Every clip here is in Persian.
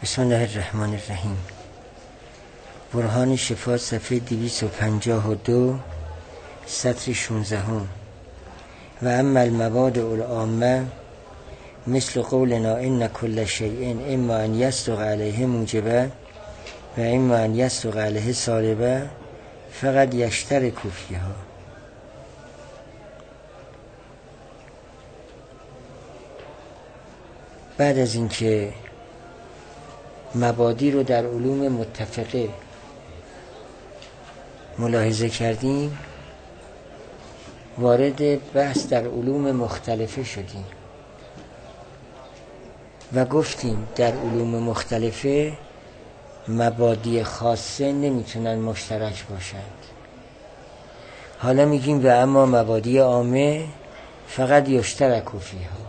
بسم الله الرحمن الرحیم. برهان شفا صفحه 252 سطر 16. و اما المبادئ العامه مثل قولنا ان كل شیء اما ان یصدق علیه موجبه و اما ان یصدق علیه سالبه فقط یشترک فیها. بعد از اینکه مبادی رو در علوم متفقه ملاحظه کردیم، وارد بحث در علوم مختلفه شدیم و گفتیم در علوم مختلفه مبادی خاصه نمیتونن مشترک باشند. حالا میگیم و اما مبادی عامه فقط یشترک فیها.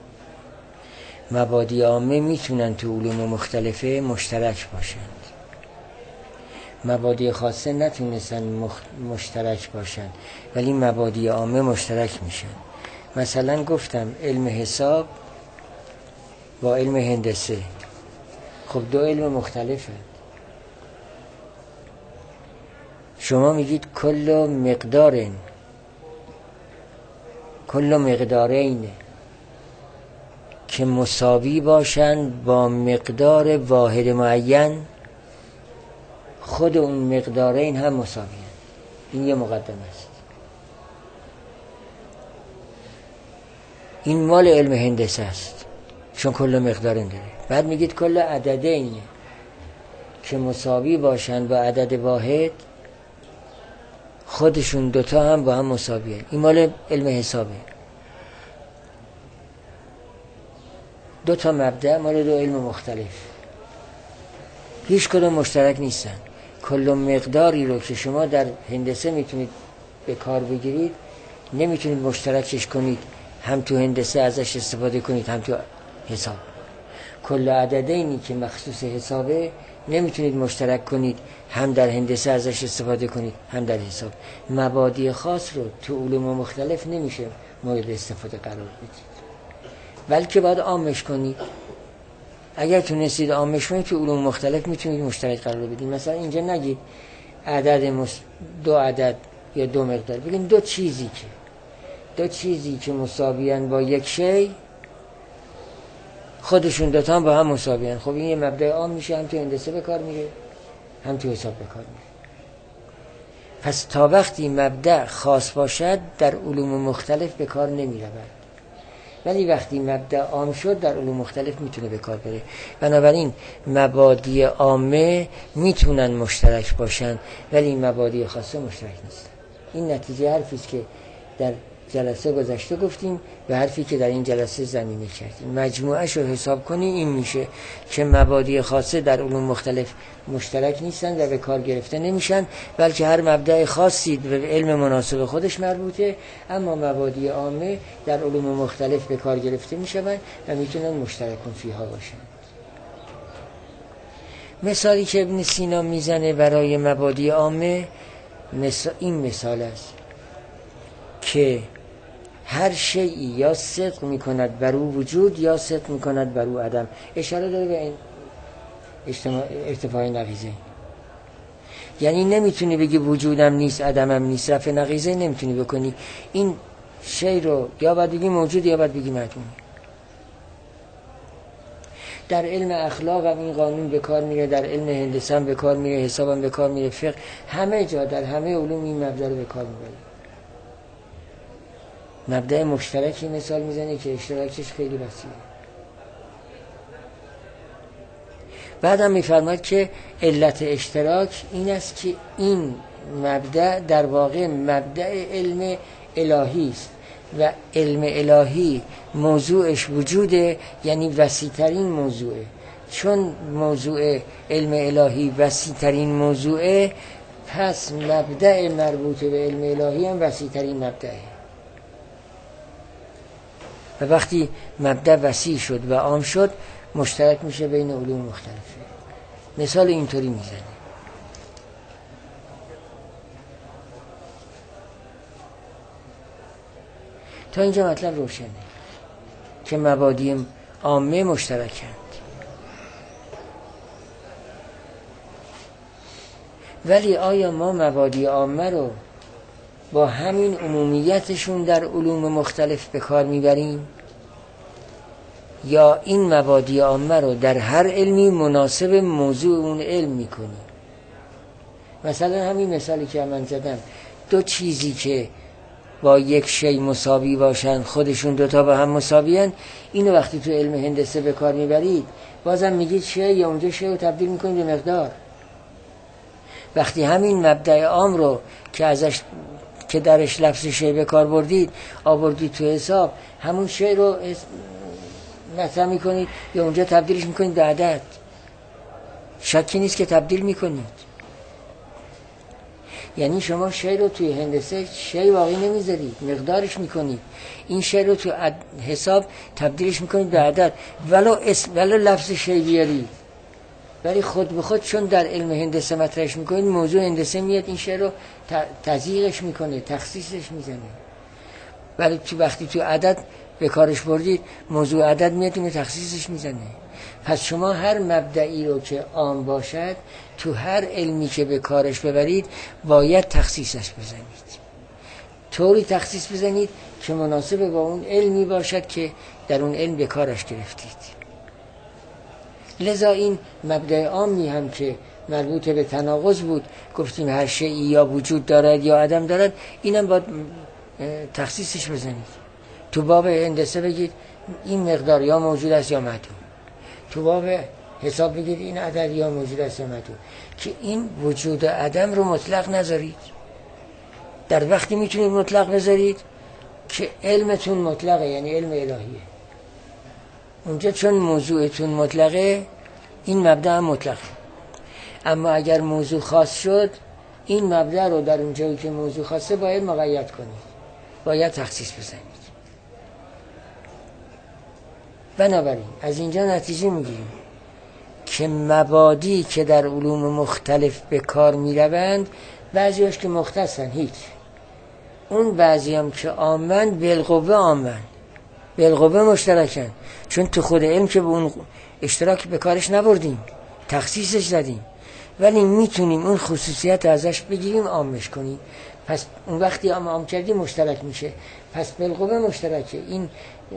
مبادی عامه میتونن تو علوم مختلفه مشترک باشند، مبادی خاصه نتونستن مشترک باشند، ولی مبادی عامه مشترک میشن. مثلا گفتم علم حساب با علم هندسه، خب دو علم مختلفه. شما میگید کل مقدارین که مساوی باشند با مقدار واحد معین، خود اون مقدارین هم مساوی هست. این یه مقدمه است. این مال علم هندسه است چون کل مقدارین داره. بعد میگید کل عددین که مساوی باشند با عدد واحد، خودشون دوتا هم با هم مساوی هست. این مال علم حسابه. دو تا مبدأ مال دو علم مختلف، هیچ کدوم مشترک نیستن. کل مقداری رو که شما در هندسه میتونید به کار بگیرید، نمیتونید مشترکش کنید، هم تو هندسه ازش استفاده کنید هم تو حساب. کل عددینی که مخصوص حسابه نمیتونید مشترک کنید، هم در هندسه ازش استفاده کنید هم در حساب. مبادی خاص رو تو علوم مختلف نمیشه مورد استفاده قرار بدید، بلکه باید عامش کنید. اگر تونستید عامش کنید تو علوم مختلف میتونید مشترک قرار بدید. مثلا اینجا نگید دو عدد یا دو مقدار، بگید دو چیزی که مساویان با یک شی، خودشون دوتا هم با هم مساویان. خب این یه مبدأ عام میشه، هم تو هندسه به کار میره هم تو حساب به کار میره. پس تا وقتی مبدأ خاص باشد در علوم مختلف به کار نمیرود، ولی وقتی مبدأ عام شد در علوم مختلف میتونه به کار بره. بنابراین مبادی عامه میتونن مشترک باشن، ولی مبادی خاصه مشترک نیستن. این نتیجه حرفی است که در جلسه گذشته گفتیم و حرفی که در این جلسه زمینه کردیم. مجموعش رو حساب کنی این میشه که مبادی خاصه در علوم مختلف مشترک نیستن و به کار گرفته نمیشن، بلکه هر مبدأ خاصی به علم مناسب خودش مربوطه. اما مبادی عامه در علوم مختلف به کار گرفته میشن و میتونن مشترکون فیها باشن. مثالی که ابن سینا میزنه برای مبادی عامه این مثال است که هر شیئی یا صدق میکند بر او وجود یا صدق میکند بر او عدم. اشاره داره به این ارتفاع نقیضه. یعنی نمیتونی بگی وجودم نیست عدمم نیست، رفع نقیضه نمیتونی بکنی. این شی رو یا باید بگی موجود یا باید بگی معدوم. در علم اخلاق هم این قانون به کار میره، در علم هندسه هم به کار میره، حساب هم به کار میره، فقه، همه جا در همه علوم این مبدأ رو به کار میبره. مبدأ مشترکی مثال میزنه که اشتراکش خیلی وسیعه. بعدم میفرماید که علت اشتراک این است که این مبدأ در واقع مبدأ علم الهی است و علم الهی موضوعش وجوده، یعنی وسیع‌ترین موضوعه. چون موضوع علم الهی وسیع‌ترین موضوعه، پس مبدأ مربوط به علم الهی هم وسیع‌ترین مبدأه. و وقتی مبدأ وسیع شد و عام شد، مشترک میشه بین علوم مختلفه. مثال اینطوری میزنه. تا اینجا مطلب روشنه که مبادی عامه مشترکند. ولی آیا ما مبادی عامه رو با همین عمومیتشون در علوم مختلف به کار میبریم یا این مبادی عامه رو در هر علمی مناسب موضوع اون علم میکنیم؟ مثلا همین مثالی که من زدم، دو چیزی که با یک شی مساوی باشن، خودشون دوتا با هم مساویان، اینو وقتی تو علم هندسه به کار میبرید بازم میگید شی یا اونجا شی رو تبدیل میکنید به مقدار. وقتی همین مبدأ عام رو که درش لفظ شی به کار بردید آوردید تو حساب، همون شی رو مطرح میکنید یا اونجا تبدیلش میکنید به عدد. شکی نیست که تبدیل میکنید. یعنی شما شی رو توی هندسه شی واقعی نمیذارید، مقدارش میکنید. این شی رو تو حساب تبدیلش میکنید به عدد، ولو لفظ شی بیارید، ولی خود به خود چون در علم هندسه مطرحش میکنید، موضوع هندسه میاد این شی رو تضییقش میکنه، تخصیصش میزنه. ولی وقتی تو عدد به کارش بردید، موضوع عدد میاد اینو تخصیصش میزنه. پس شما هر مبدئی رو که عام باشد تو هر علمی که به کارش ببرید باید تخصیصش بزنید، طوری تخصیص بزنید که مناسب با اون علمی باشد که در اون علم به کارش گرفتید. لذا این مبدأ عامی هم که مربوط به تناقض بود، گفتیم هر شیئی یا وجود دارد یا عدم دارد، اینم باید تخصیصش بزنید. تو باب هندسه بگید این مقدار یا موجود است یا معدوم، تو باب حساب بگید این عدد یا موجود است یا معدوم، که این وجود و عدم رو مطلق نذارید. در وقتی میتونید مطلق بذارید که علمتون مطلقه، یعنی علم الهیه. اونجا چون موضوعتون مطلقه، این مبدأ هم مطلقه. اما اگر موضوع خاص شد، این مبدأ رو در اونجایی که موضوع خاصه باید مقید کنید، باید تخصیص بزنید. بنابراین از اینجا نتیجه میگیریم که مبادی که در علوم مختلف به کار میروند، بعضیاش که مختصن هیچ، اون بعضی هم که عامن بالقوه عامن، بالقوه مشترکن، چون تو خود علم که به اون اشتراک به کارش نبردیم، تخصیصش زدیم، ولی میتونیم اون خصوصیت ازش بگیریم عامش کنیم. پس اون وقتی عام کردیم مشترک میشه، پس بالقوه مشترکه. این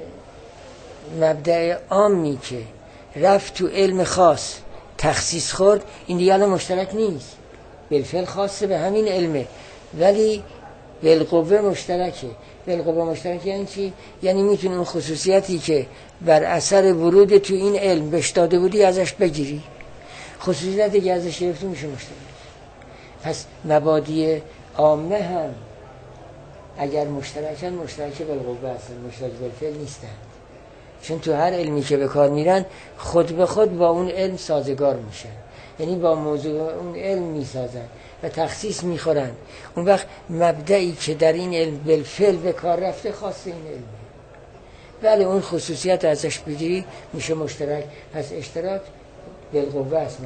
مبدأ عامی که رفت تو علم خاص تخصیص خورد، این دیگه الان مشترک نیست، بالفعل خاصه به همین علمه، ولی بالقوه مشترکه. بالقوه مشترکه یعنی چی؟ یعنی میتونی اون خصوصیتی که بر اثر ورود تو این علم بهش داده بودی ازش بگیری، خصوصیتی که ازش گرفتی میشه مشترک. پس مبادی عامه هم اگر مشترکن، مشترک بالقوه هستن، مشترک بالفعل نیستن، چون تو هر علمی که به کار میرن خود به خود با اون علم سازگار میشن، یعنی با موضوع اون علم میسازن و تخصیص میخورن. اون وقت مبدئی که در این علم بالفعل به کار رفته خاص این علم، ولی اون خصوصیت ازش بگیری میشه مشترک. پس اشتراک بالقوه است،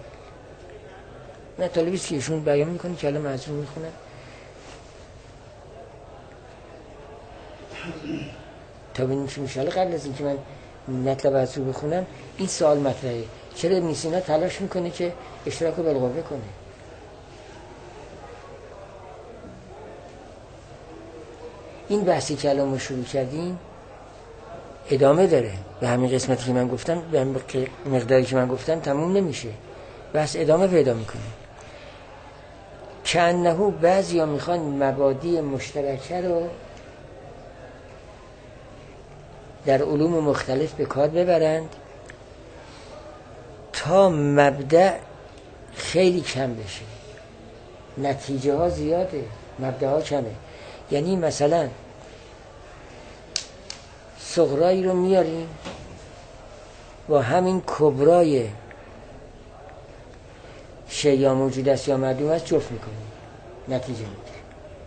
نه طالبیست که ایشون بیان میکنه که الان معذور میخونن. تا ببینیم چی میشه. قبل از اینکه من مطلب از رو بخونم، این سوال مطرحه: چرا ابن سینا تلاش میکنه که اشتراک رو بالقوه کنه؟ این بحثی که الان ما شروع کردیم ادامه داره، به همین قسمتی که من گفتم، به همین مقداری که من گفتم تموم نمیشه، بحث ادامه پیدا میکنه. که انهو بعضی ها میخوان مبادی مشترکه رو در علوم مختلف به کار ببرند تا مبدأ خیلی کم بشه، نتیجه ها زیاده، مبدأ ها کمه. یعنی مثلا صغرایی رو میاریم با همین کبرای شی یا موجود است یا معدوم است جفت میکنیم، نتیجه میگیریم.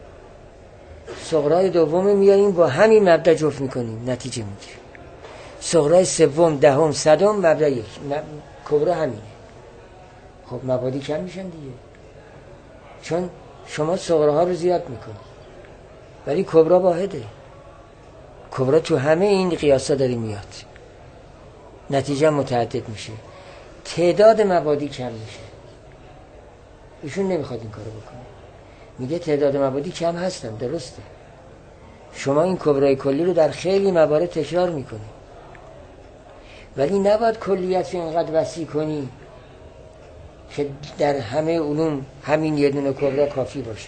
صغرای دوم میاریم با همین مبدأ جفت میکنیم، نتیجه میگیریم. صغرای سوم، دهم، صدم، مبدأ یک، کبرا همینه. خب مبادی کم میشن دیگه، چون شما صغراها رو زیاد میکنید ولی کبرا واحده. کبرا تو همه این قیاسا داره میاد، نتیجه متعدد میشه، تعداد مبادی کم میشه. ایشون نمیخواد این کارو بکنه، میگه تعداد مبادی کم هستن. درسته، شما این کبرای کلی رو در خیلی موارد تکرار میکنی، ولی نباید کلیت رو اینقدر وسیع کنی که در همه علوم همین یه دونه کبرا کافی باشه.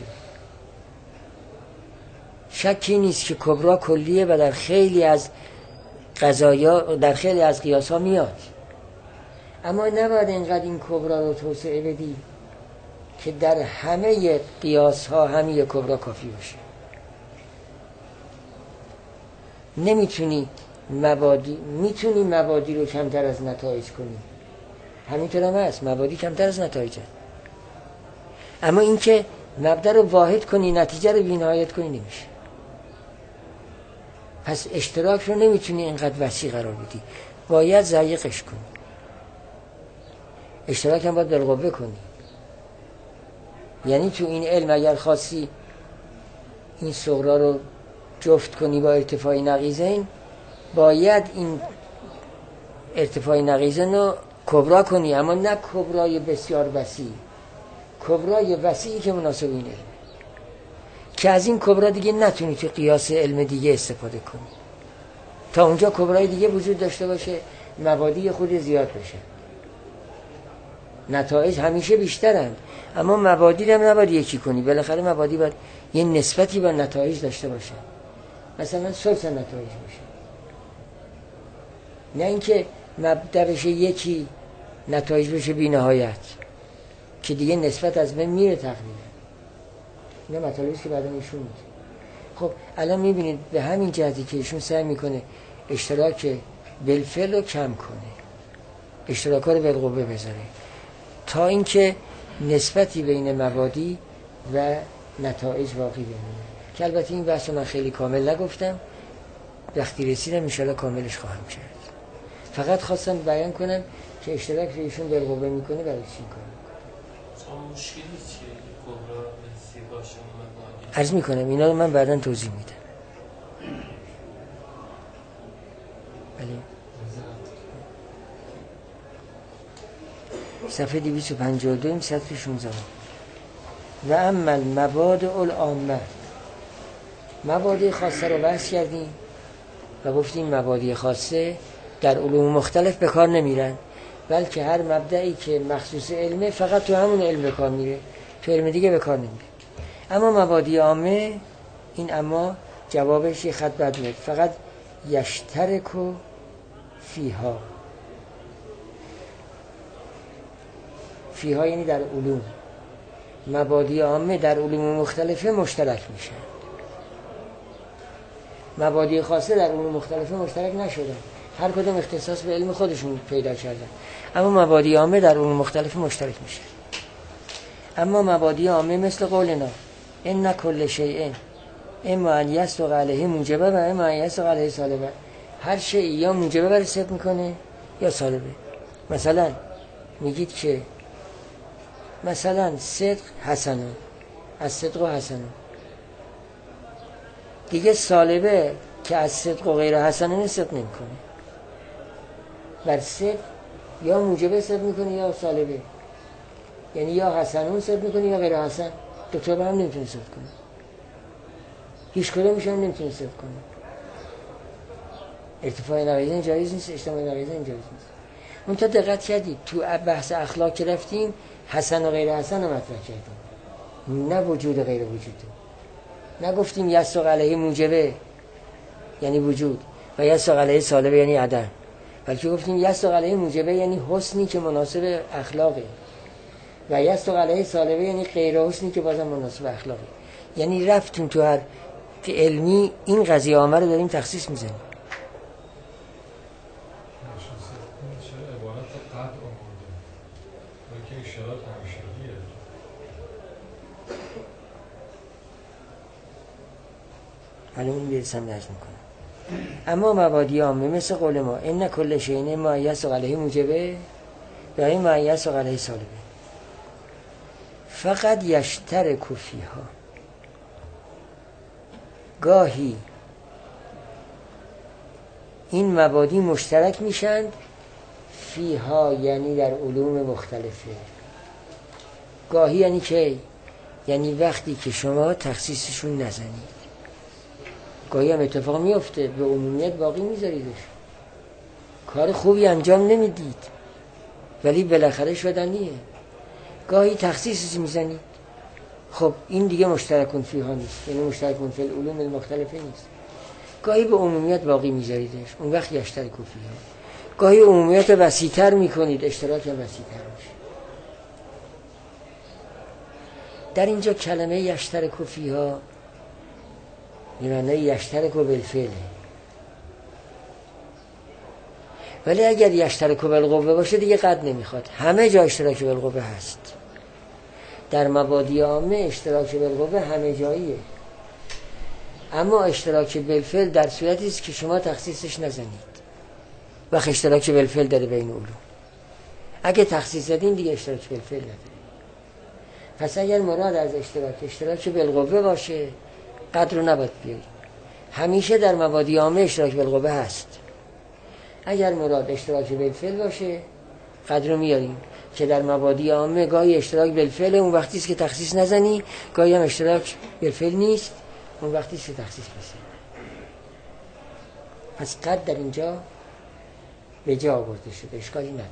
شکی نیست که کبرا کلیه و در خیلی از قضایا، در خیلی از قیاس ها میاد، اما نباید اینقدر این کبرا رو توسعه بدی که در همه قیاس ها همین کبرا کافی باشه. نمیتونی میتونی مبادی رو کمتر از نتایج کنی، همینطور هم هست، مبادی کمتر از نتایج هست. اما اینکه مبدا رو واحد کنی نتیجه رو بی‌نهایت کنی نمیشه. پس اشتراک رو نمیتونی اینقدر وسیع قرار بدی، باید ضیقش کنی. اشتراک هم باید بالقوه کنی. یعنی تو این علم اگر خاصی این صغرا رو جفت کنی با ارتفاع نقیضین، باید این ارتفاع نقیضین رو کبرا کنی، اما نه کبرای بسیار وسیع، کبرای وسیعی که مناسب این علم، که از این کبرا دیگه نتونی تو قیاس علم دیگه استفاده کنی. تا اونجا کبرای دیگه وجود داشته باشه، مبادی خود زیاد بشه، نتایج همیشه بیشترن، اما مبادی هم نباید یکی کنی. بالاخره مبادی باید یه نسبتی با نتایج داشته باشه، مثلا ثلث نتایج باشه، نه اینکه مبدا بشه یکی نتایج بشه بی نهایت که دیگه نسبت از بین میره تقریبا. اینا مطالبیست که بعدا ایشون میگه. خب الان میبینید به همین جهتی که ایشون سعی میکنه اشتراک بالفعل رو کم کنه، اشتراکا رو بالقوه بذاره، تا اینکه نسبتی بین مبادی و نتایج باقی بمونه. که البته این بحث من خیلی کامل نگفتم، وقتی رسیدم انشاءالله کاملش خواهم کرد. فقط خواستم بیان کنم که اشتراک رو ایشون بالقوه میکنه برای چی کار میکنه. مشکلی چیه کبرا نسبی باشه مبادی؟ عرض میکنم اینا رو من بعدا توضیح میدم. بله. صفحه 252 سطر 16. و اما المبادئ العامه، مبادئ خاصه رو بحث کردیم و گفتیم مبادئ خاصه در علوم مختلف به کار نمیرن، بلکه هر مبدعی که مخصوص علمه فقط تو همون علم به کار میره، تو علم دیگه به کار نمیره. اما مبادئ عامه، این اما جوابش یه خط بد میاد، فقط یشترکو فیها. فیها یعنی در علوم. مبادئ عامه در علوم مختلفه مشترک میشن، مبادئ خاصه در علوم مختلفه مشترک نشدن، هر کدوم اختصاص به علم خودشون پیدا کردن، اما مبادئ عامه در علوم مختلفه مشترک میشن. اما مبادئ عامه مثل قولنا ان کل شیء اما ان یصدق علیه موجبه و اما ان یصدق علیه سالبه، هر شیء یا موجبه برای صدق میکنه یا سالبه. مثلا میگید که مثلا صدق حسنه، از صدق و حسنه، دیگه سالبه که از صدق و غیر حسنه صدق نمیکنه. بر صدق یا موجبه صدق میکنه یا سالبه، یعنی یا حسنون صدق میکنه یا غیر حسن، دکتر هم نمیتونه صدق کنه، هیچ کدومش هم نمیتونه صدق کنه. ارتفاع نقیضین جایز نیست، اجتماع نقیضین جایز نیست. اون تا دقت کردید تو بحث اخلاق که رفتیم حسن و غیر حسن رو مطرح کردیم، نه وجود غیر وجود. نگفتیم یصدق علیه موجبه یعنی وجود و یصدق علیه سالبه یعنی عدم، بلکه گفتیم یصدق علیه موجبه یعنی حسنی که مناسب اخلاقه و یصدق علیه سالبه یعنی غیر حسنی که بازم مناسب اخلاقه. یعنی رفتیم تو هر علمی این قضیه عامه رو داریم تخصیص میزنیم. حالا اون بیرسم نجم میکنم. اما مبادئ عامه مثل قول ما ان کل شیء ما یصدق علیه موجبه و این ما یصدق علیه سالبه، فقط یشترک فیها، گاهی این مبادئ مشترک میشند، فیها یعنی در علوم مختلفه. گاهی یعنی کی؟ یعنی وقتی که شما تخصیصشون نزنید. گاهی هم اتفاق میفته به عمومیت باقی میذاریدش، کار خوبی انجام نمیدید ولی بالاخره شدنیه. گاهی تخصیصش میزنید، خب این دیگه مشترکون فیها نیست، یعنی مشترکون فی العلوم المختلفه نیست. گاهی به عمومیت باقی میذاریدش، اون وقت یشترکوا فیها. گاهی عمومیت وسیع‌تر میکنید، اشتراک وسیع‌تر میشه. در اینجا کلمه یشترکوا فیها به معنای یشترکوا بالفعل، ولی اگر یشترکوا بالقوه باشه دیگه قد نمیخواد. همه جا اشتراک بالقوه هست. در مبادی عامه اشتراک بالقوه همه جاییه، اما اشتراک بالفعل در صورتی است که شما تخصیصش نزنید. وقت اشتراک بالفعل داره بین علوم. اگه تخصیص زدین دیگه اشتراک بالفعل نداره. پس اگر مراد از اشتراک بالقوه باشه، قدر رو نباید بیارید. همیشه در مبادی عامه اشتراک بالقوه هست. اگر مراد اشتراک بالفعل باشه، قدر رو میاریم که در مبادی عامه گاهی اشتراک بالفعل، اون وقتی است که تخصیص نزنی. گاهی هم اشتراک بالفعل نیست، اون وقتی است که تخصیص بزنی. پس قد در اینجا به جا آورده شده، اشکالی نداره.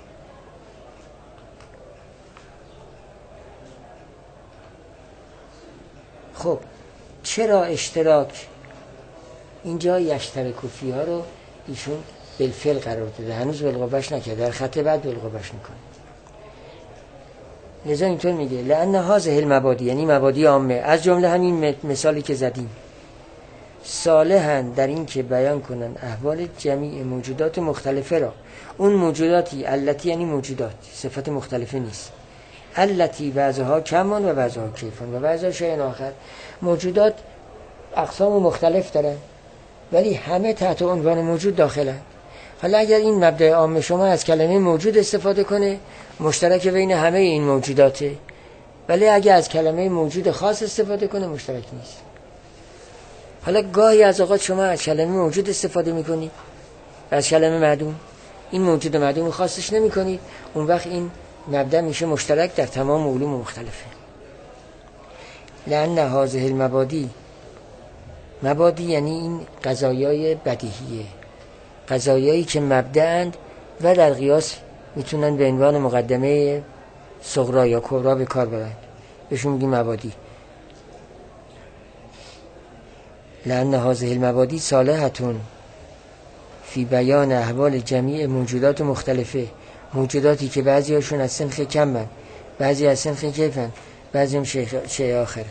خب چرا اشتراک اینجا یشترکوا فیها رو ایشون بالفعل قرار داده؟ هنوز بالقوهش نکرده، در خط بعد بالقوهش میکنه. لذا اینطور میگه لأن هذه المبادی، یعنی مبادی عامه، از جمله همین مثالی که زدیم، صالحن در این که بیان کنن احوال جمیع موجودات مختلفه را. اون موجوداتی، التی یعنی موجودات، صفت مختلفه نیست. التی بعضها کمان و بعضها کیفان و بعضها شیء آخر. موجودات اقسام مختلف دارن ولی همه تحت عنوان موجود داخلن. حالا اگر این مبدأ عام شما از کلمه موجود استفاده کنه، مشترک بین همه این موجوداته، ولی اگر از کلمه موجود خاص استفاده کنه مشترک نیست. حالا گاهی از اوقات شما از کلمه موجود استفاده میکنید و از کلمه معدوم، این موجود معدوم خاصش نمیکنید، اون وقت این مبدأ میشه مشترک در تمام علوم مختلفه. لأن هذه المبادی، مبادی یعنی این قضایای بدیهیه، قضایایی که مبدأند و در قیاس میتونن به عنوان مقدمه صغرا یا کبرا به کار برند، بهشون میگیم مبادی. لأن هذه المبادی صالحتون فی بیان احوال جمیع موجودات مختلفه، موجوداتی که بعضی هاشون از سنخ کمن، بعضی از سنخ کیفن، بعضی هم شیء آخره.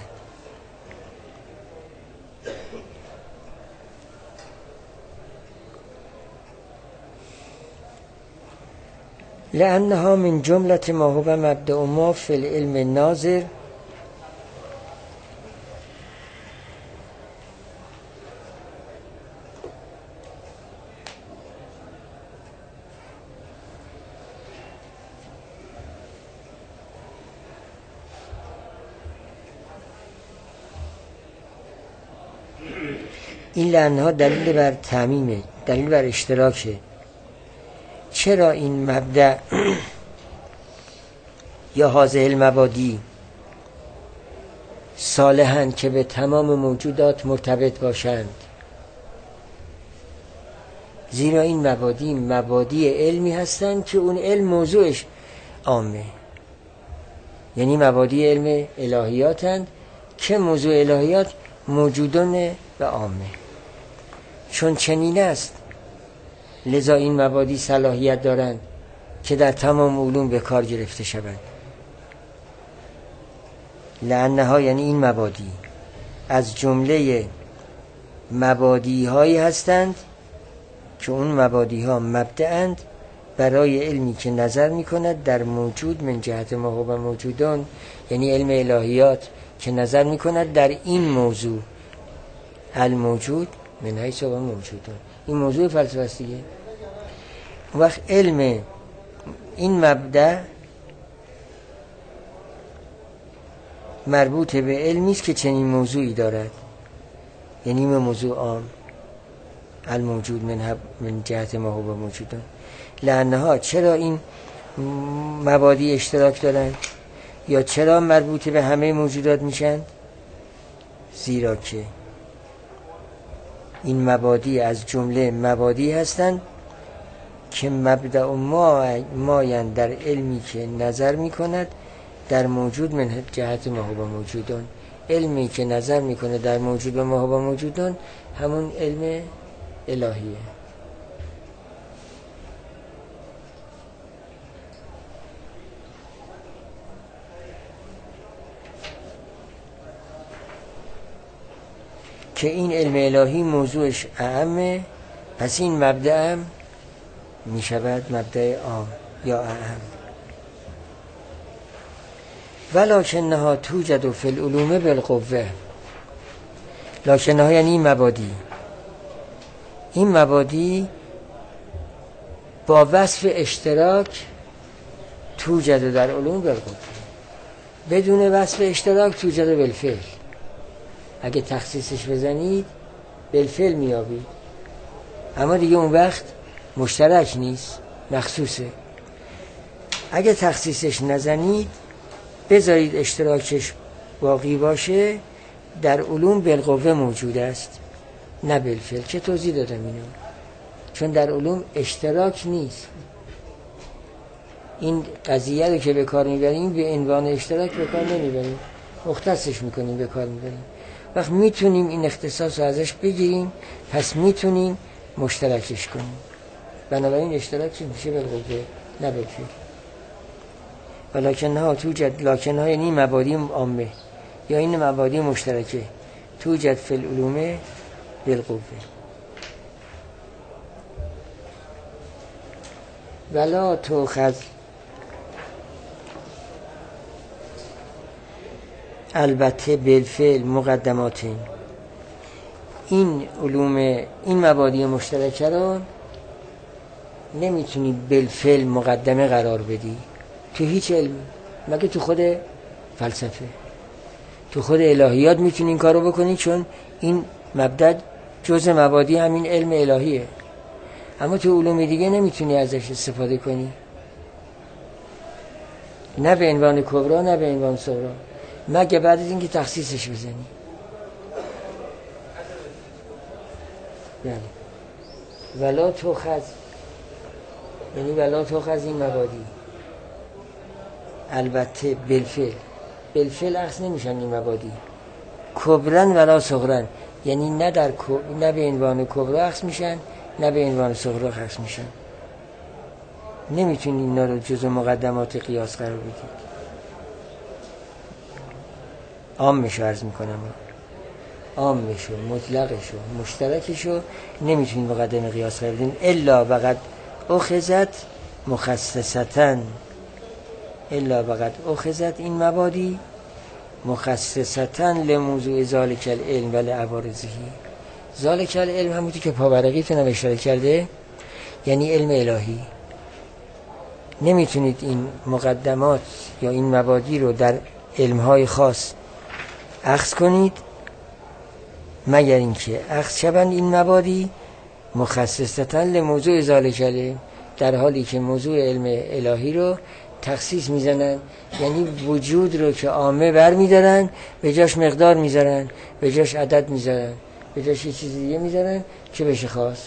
لأنها من جملة ما هو مبدأ ما في العلم الناظر این لأنها دلیل بر تعمیمه، دلیل بر اشتراکه. چرا این مبدأ یا هذه المبادی صالحن که به تمام موجودات مرتبط باشند؟ زیرا این مبادی علمی هستند که اون علم موضوعش عامه، یعنی مبادی علم الهیاتند که موضوع الهیات موجودان و عامه. چون چنین است لذا این مبادی صلاحیت دارند که در تمام علوم به کار گرفته شوند. لأنها یعنی این مبادی از جمله مبادی هایی هستند که اون مبادی ها مبدأند برای علمی که نظر می کند در موجود من جهت ما هو موجودان، یعنی علم الهیات که نظر می کند در این موضوع الموجود من حیث هو موجودان. این موضوع فلسفه است دیگه. وقت علم این مبدأ مربوط به علمی است که چنین موضوعی دارد، یعنی موضوع عام الموجود من جهت ما هو موجودان. لأنها چرا این مبادی اشتراک دارند؟ یا چرا مربوط به همه موجودات میشن؟ زیرا که این مبادی از جمله مبادی هستند که مبدأ مایند در علمی که نظر میکند در موجود من جهت ما هو موجودان. علمی که نظر میکنه در موجود و ما هو موجودان همون علم الهیه. که این علم الهی موضوعش اعمه، پس این مبدأ هم می شود مبدأ عام یا اعم. ولکنها توجد فی العلوم بالقوه. لکنها یعنی این مبادی. این مبادی با وصف اشتراک توجد در علوم بالقوه، بدون وصف اشتراک توجد بالفعل. اگه تخصیصش بزنید بالفعل میابید، اما دیگه اون وقت مشترک نیست، مخصوصه. اگه تخصیصش نزنید بذارید اشتراکش باقی باشه، در علوم بالقوه موجود است نه بالفعل، که توضیح دادم اینو. چون در علوم اشتراک نیست. این قضیه رو که به کار میبریم به عنوان اشتراک به کار نمیبریم، مختصش میکنیم به کار میبریم. وقت میتونیم این اختصاص رو ازش بگیریم، پس میتونیم مشترکش کنیم. بنابراین اشتراک میشه بالقوه نه بالفعل. ولکنها توجد، لکنها یعنی مبادی عامه یا این مبادی مشترکه، توجد فی العلوم بالقوه. ولا تؤخذ البته بالفعل مقدماتین. این علوم، این مبادی مشترکه رو نمیتونی بالفعل مقدمه قرار بدی تو هیچ علم، مگه تو خود فلسفه، تو خود الهیات میتونی این کارو بکنی، چون این مبدأ جزء مبادی همین علم الهیه. اما تو علوم دیگه نمیتونی ازش استفاده کنی، نه به عنوان کبرا نه به عنوان صغرا، مگه بعد از اینکه تخصیصش بزنی. ولا تؤخذ یعنی ولا تؤخذ این مبادی البته بالفعل اخذ نمیشن این مبادی کبرن ولا صغرن، یعنی نه به عنوان کبرا اخذ میشن نه به عنوان صغرا اخذ میشن. نمیتونی اینا رو جزء مقدمات قیاس قرار بدی. عامشو عرض میکنم، عامشو، مطلقشو، مشترکشو نمیتونی مقدمه قیاس قرار بدین الا وقد اخذت مخصصتن، الا وقد اخذت این مبادی مخصصتن لموضوع ذالک العلم و لعوارضه. ذالک العلم همونی که پاورقیتون هم اشاره کرده، یعنی علم الهی. نمیتونید این مقدمات یا این مبادی رو در علمهای خاص اخذ کنید مگر اینکه اخذ شوند این مبادی مخصصتن لموضوع ذالک العلم، در حالی که موضوع علم الهی رو تخصیص میزنن، یعنی وجود رو که عامه بر میدارن به جاش مقدار میذارن، به جاش عدد میذارن، به جاش یه چیز دیگه میذارن که بشه خاص.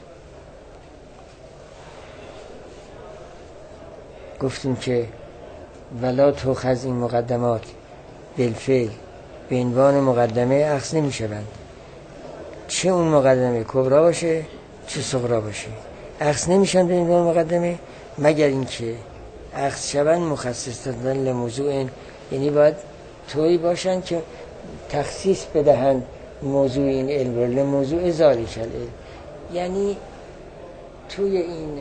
گفتیم که ولا تؤخذ این مقدمات بالفعل به عنوان مقدمه اخذ نمیشوند، چه اون مقدمه کبرا باشه چه صغرا باشه، اخذ نمیشن به عنوان مقدمه مگر اینکه اخذ شوند مخصصتن لموضوع، یعنی باید طوری باشن که تخصیص بدهند موضوع این علم رو لموضوع ذالک العلم. یعنی توی این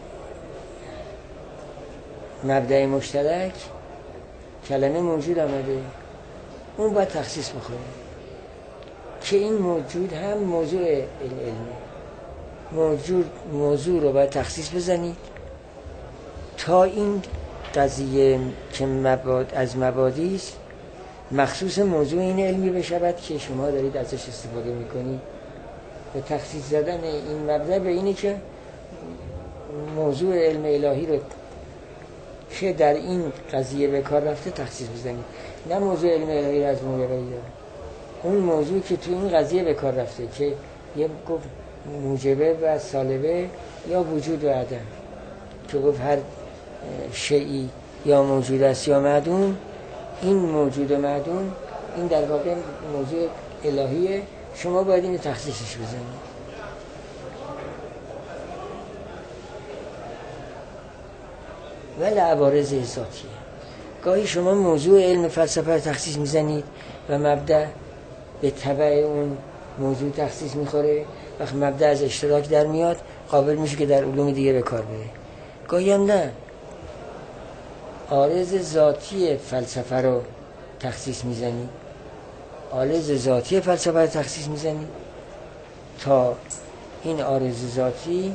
مبدأ مشترک کلمه موجود آمده، اون باید تخصیص بخوره که این موجود هم موضوع علمه. موضوع رو باید تخصیص بزنید تا این قضیه که از مبادی است مخصوص موضوع این علمی بشود که شما دارید ازش استفاده میکنید. به تخصیص زدن این مبدأ به اینه که موضوع علم الهی رو که در این قضیه به کار رفته تخصیص بزنید، نه موضوع علم الهی را از موضوع داره. اون موضوع که تو این قضیه به کار رفته که یه گفت موجبه و سالبه یا وجود و عدم، که گفت هر شیئی یا موجود است یا معدوم، این موجود و معدوم این در واقع موضوع الهیه، شما باید این تخصیصش بزنید. ولی عوارض ذاتیه، گاهی شما موضوع علم فلسفه رو تخصیص میزنید و مبدأ به تبع اون موضوع تخصیص میخوره، وقت مبدأ از اشتراک در میاد قابل میشه که در علوم دیگه به کار بره. گاهی هم نه، عارض ذاتی فلسفه رو تخصیص میزنید، عارض ذاتی فلسفه رو تخصیص میزنید تا این عارض ذاتی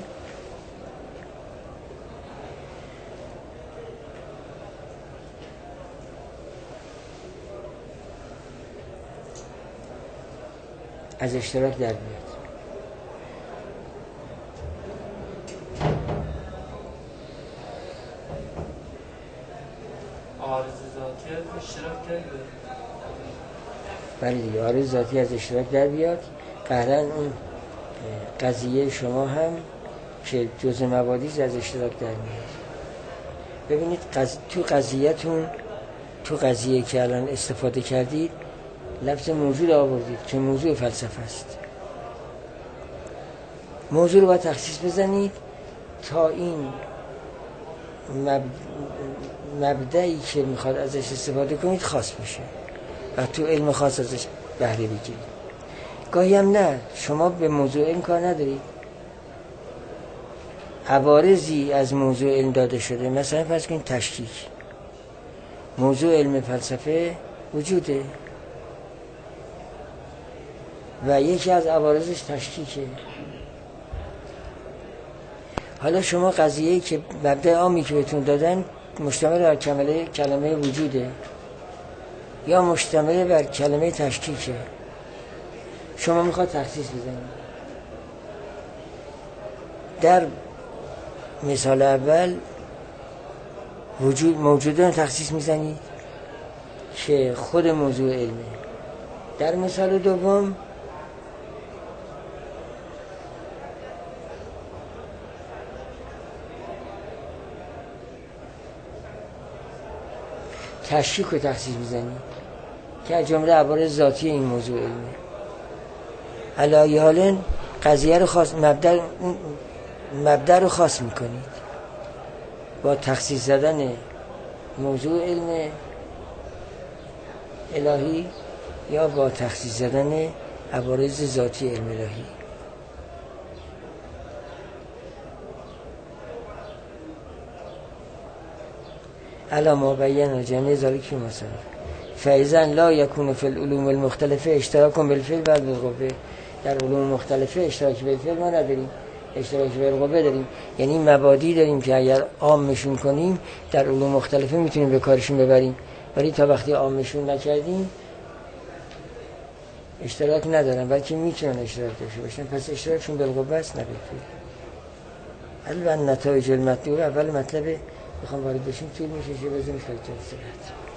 از اشتراک در بیاد. عارض ذاتی از اشتراک در بیاد. بله دیگه، عارض ذاتی از اشتراک در بیاد. قهرن اون قضیه شما هم که جزء مبادیز از اشتراک در میاد. ببینید تو قضیه‌تون، تو قضیه که الان استفاده کردید لفظ موجود آوردید که موضوع فلسفه است. موضوع رو باید تخصیص بزنید تا این مبدئی که میخواد ازش استفاده کنید خاص بشه و تو علم خاص ازش بهره بگیرید. گاهی هم نه، شما به موضوع علم کار ندارید، عوارضی از موضوع علم داده شده، مثلا فرض کنید تشکیک، موضوع علم فلسفه وجوده و یکی از عوارضش تشکیکه. حالا شما قضیه‌ای که مبدأ عامی که بهتون دادن مشتمل بر کلمه وجوده یا مشتمل بر کلمه تشکیکه، شما میخواد تخصیص بزنید. در مثال اول موجودان تخصیص میزنید که خود موضوع علمه. در مثال دوم تشکیک رو تخصیص میزنید که از جمله عوارض ذاتی این موضوع علمه. علی حال قضیه رو خاص، مبدأ رو خاص میکنید با تخصیص زدن موضوع علم الهی یا با تخصیص زدن عوارض ذاتی علم الهی. علا ما بیان جمعی ذالک فی مصنف فاذا لا یکون فی العلوم المختلفه اشتراک بالفعل و بالقوه. در علوم مختلفه اشتراک بالفعل ما نداریم، اشتراک بالقوه داریم. یعنی مبادی داریم که اگر عامشون کنیم در علوم مختلفه میتونیم به کارشون ببریم، ولی تا وقتی عامشون نکردیم اشتراک ندارن، بلکه میتونن اشتراک داشته باشن. پس اشتراکشون بالقوه است نه بالفعل. البته نتایج المطلوب اول مطلب میخوام وارد بشیم طول میشه، چه بزنیم خیلی